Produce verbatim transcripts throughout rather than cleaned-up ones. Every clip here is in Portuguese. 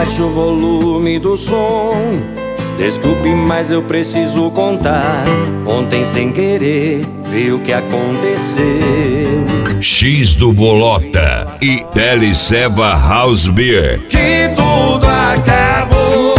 baixa o volume do som. Desculpe, mas eu preciso contar. Ontem sem querer vi o que aconteceu. X do Bolota e Deliceva House Beer. Que tudo acabou,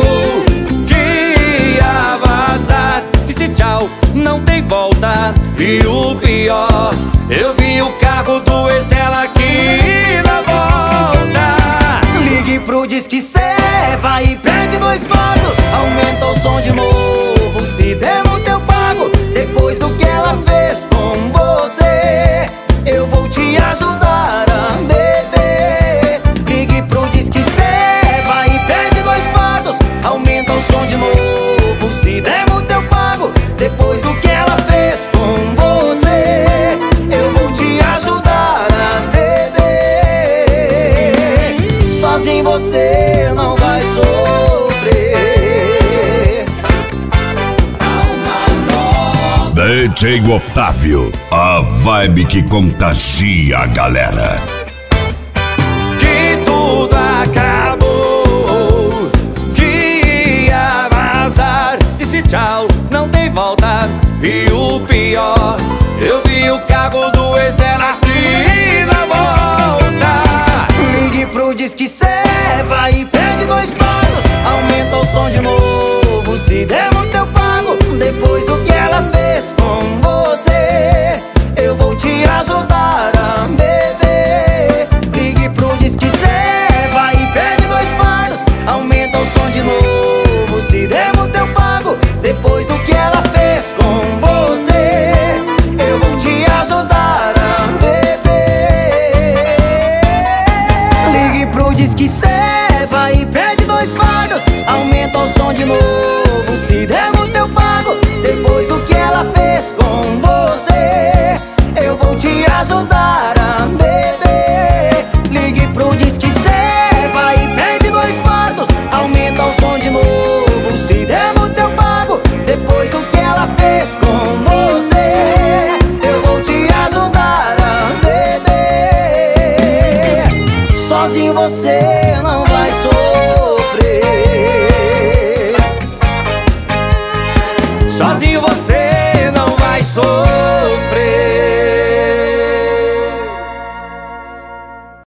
que ia vazar. Disse tchau, não tem volta. E o pior, eu vi o carro do Estela aqui na volta. Ligue pro Disque Seva e pede dois votos. Aumenta o som de novo, se der no teu pago. Depois do que ela fez com você, eu vou te ajudar a beber. Ligue pro Disque Seva e pede dois votos. Aumenta o som de novo, se der no teu pago. Depois do que ela fez com você, eu vou te ajudar a beber. Sozinho você não vai sofrer. D J Otávio, a vibe que contagia a galera. Que tudo acabou, que ia vazar. Disse tchau, não tem volta. E o pior, eu vi o carro do